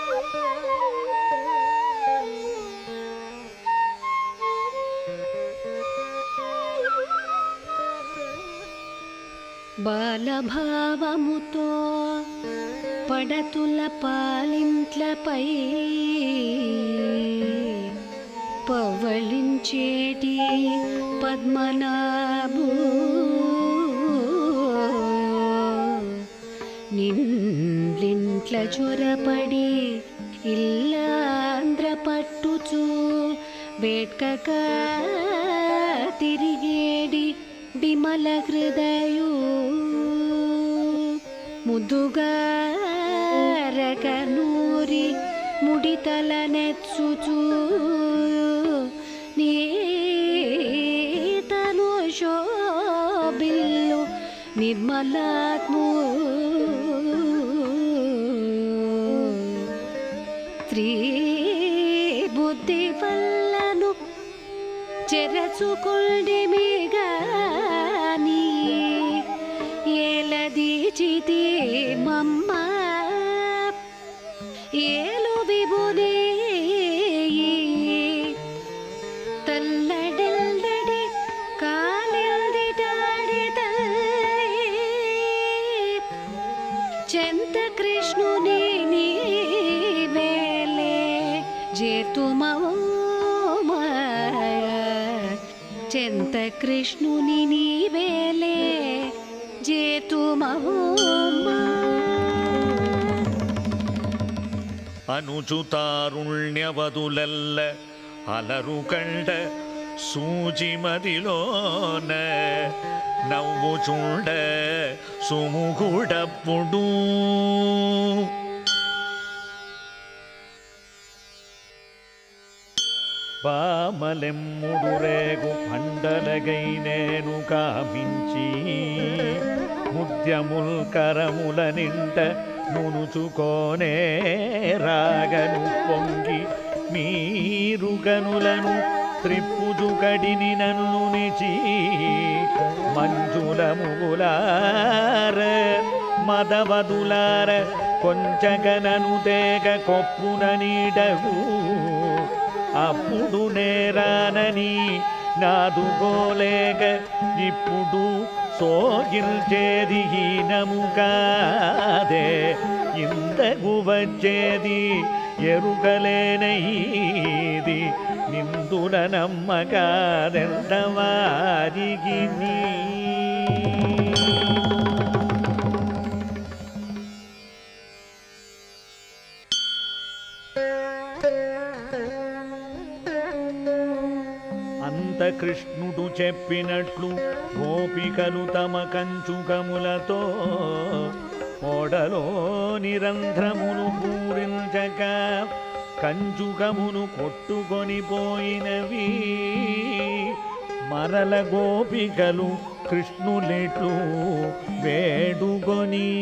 బాలభావముతో పడతుల పాలింట్లపై పవళించేటి పద్మనాభు నిండ్లింట్ల చొరపడి ఇల్లాంధ్ర పట్టుచూ వేట్కక తిరిగేడి విమల హృదయు ముదుగారకనూరి ముడితల నెచ్చుచూ నీతను శోభిల్లు నిర్మలాత్ము స్త్రీ బుద్ధి వల్లను చెరచుకొండిమిగాని ఏలదీచితి మమ్మ ఏలు విభుని తల్లడెల్లడి కాలెల్దిటాడి తల్లి చెంత కృష్ణుని నీవేలే జేతుమవు చెంత కృష్ణుని నీవేలే జేతుమవు అనుచుతారుణ్యవదులల్ల అలరు కండ సూచిమదిలోన నవ్వుచుండ సుముఖుడప్పుడు పామలెమ్ముడు రేగు పండలగై నేను కామించి ముద్యముల్ కరముల నింట నునుచుకోనే రాగను పొంగి మీరు గనులను త్రిప్పుజుగడిని నన్ను నిచి మంజుల ముగులార మదవదులార కొంచగనను దేగ కొప్పున నీడగు అప్పుడు నేరానని నాదుకోలేక ఇప్పుడు సోగిల్చేది హీనముగాదే ఇంతకు వచ్చేది ఎరుగలేనైది నిందుల నమ్మకాదెంతవారికి కృష్ణుడు చెప్పినట్లు గోపికలు తమ కంచుకములతో ఓడలో నిరంధ్రమును పూరించక కంచుకమును కొట్టుకొని పోయినవి మరల గోపికలు కృష్ణులెట్లు వేడుకొని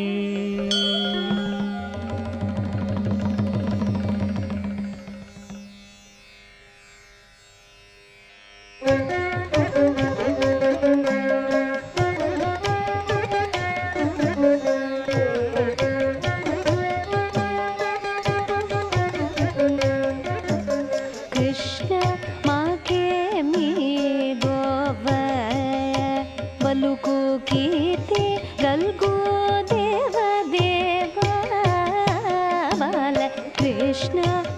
కీర్తి గల్గు దేవ దేవ బాల కృష్ణ